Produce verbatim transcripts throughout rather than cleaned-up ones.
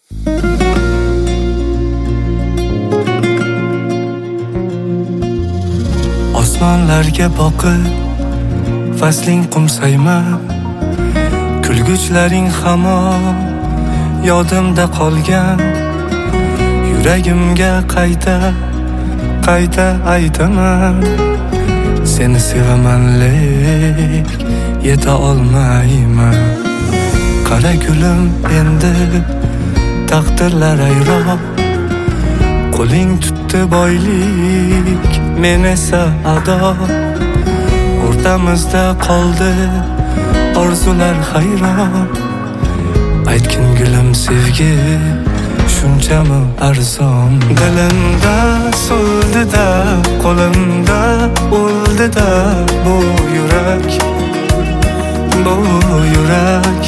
Osmonlarga boqib fasling qumsayma, kulguchlaring hamon yodimda qolgan. Yuragimga qayta qayta aytaman, seni sevaman lek yeta olmayman. Qara gulim endi taqdirlar ayroq, qo'ling tutdi boylik, men esa ado. O'rtamizda qoldi orzular hayron. Aytgin gulim sevgi shunchami arzon? Dilimda so'ldida, qo'limda o'ldida bu yurak, bu yurak.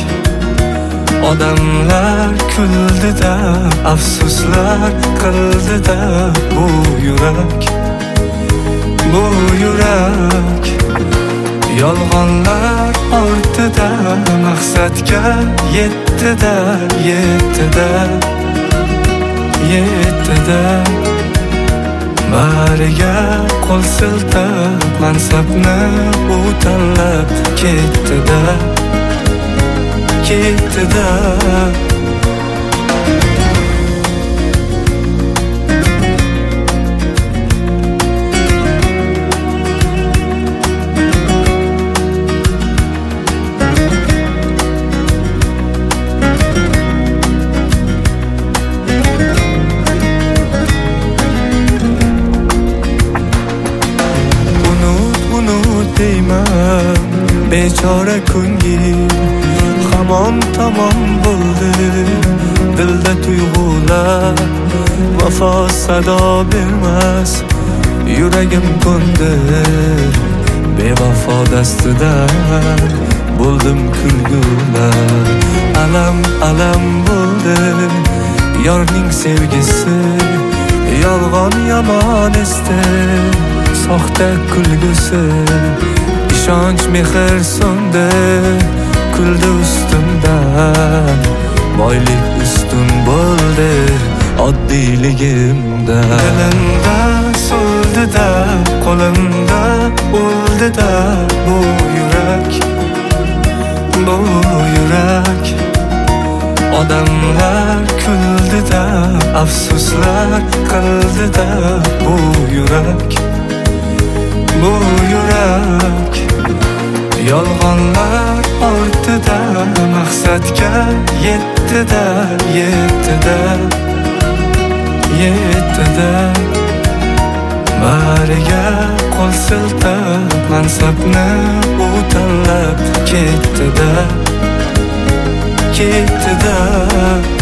Odamlar kuldida, afsuslar qildida bu yurak, bu yurak. Yolg'onlar ortida, maqsadga yetdida, yetdida, yetdida. Bariga qo'l siltab, mansabni u tanlab ketdida, ketdida. Bechora ko'ngil hamon tamom bo'ldi. Dilda tuyg'ular vafo sado bermas, yuragim ko'ndi. Bevafo dastidan bo'ldim kulgular. Alam alam bo'ldi yorning sevgisi, yolg'on yomon esdi soxta kulgusi. İşonch mehr so'ndi, kuldi ustimdan. Boylik ustun bo'ldi oddiyligimda. Dilimda so'ldida, qo'limda o'ldida bu yurak, bu yurak. Odamlar kuldida, afsuslar qildida bu yurak, bu yurak. Yolg'onlar ortida, maqsadga yetdida, yetdida, yetdida. Bariga qo'l siltab, mansabni u tanlab ketdida, ketdida.